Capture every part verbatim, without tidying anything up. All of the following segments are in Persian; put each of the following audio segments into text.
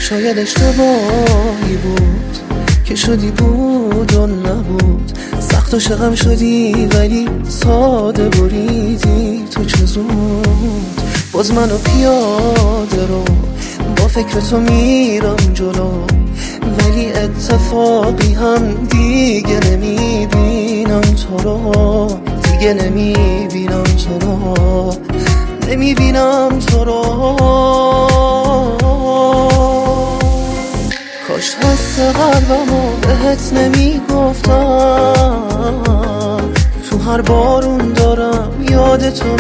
شاید اشتباهی بود که شدی بود و نبود، سخت و شغم شدی ولی ساده بریدی تو چه زود. باز منو پیاده رو با فکر تو میرم جلو، ولی اتفاقی هم دیگه نمیبینم تو رو، دیگه نمیبینم تو رو، نمیبینم تو رو. کاش حس قلبمو بهت نمیگفتم، تو هر بارون دارم یاد تو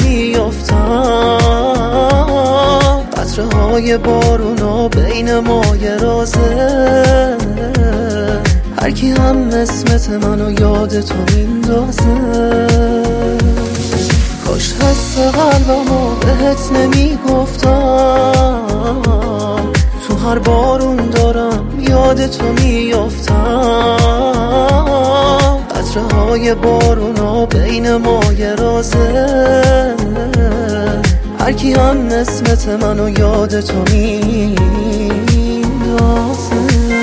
میافتم. قطره های بارونا بین ما یه رازه، هر کی هم اسمت منو یاد تو میندازه. کاش حس قلبمو بهت نمیگفتم، تو هر بارون دارم یاد تو میافتم. قطره های بارونا بین ما یه رازه، هر کی هم اسمت منو یاد تو میندازه.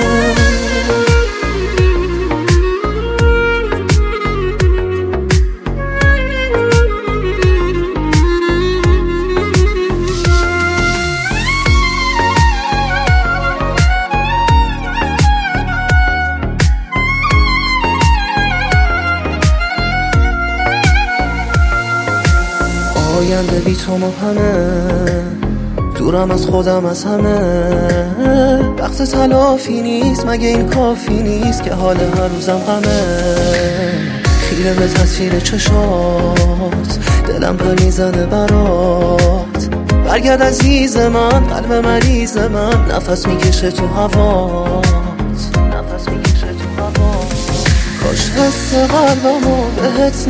آینده بی تو مبهمه، دورم از خودم از همه. وقت تلافی نیست، مگه این کافی نیست که حال هر روزم غمه. خیره به تصویر چشات، دلم پر میزنه برات. برگرد عزیز من، قلب مریض من نفس میکشه تو هوات، نفس میکشه تو هوات. کاش حس قلبمو بهت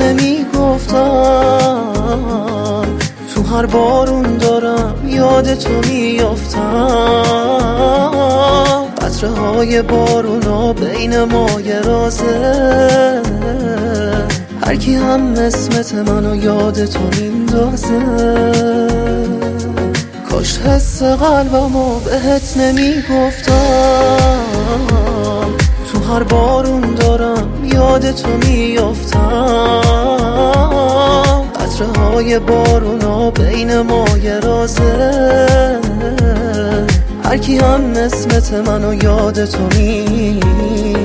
نمیگفتم، تو هر بارون دارم یاد تو میافتم. قطره های بارونا بین ما یه رازه، هر کی هم اسمت منو یاد تو میندازه. کاش حس قلبمو بهت نمیگفتم، تو هر بارون دارم یاد تو میافتم. قطره های بارونا بین ما یه رازه، هر کی هم اسمت منو یاد تو می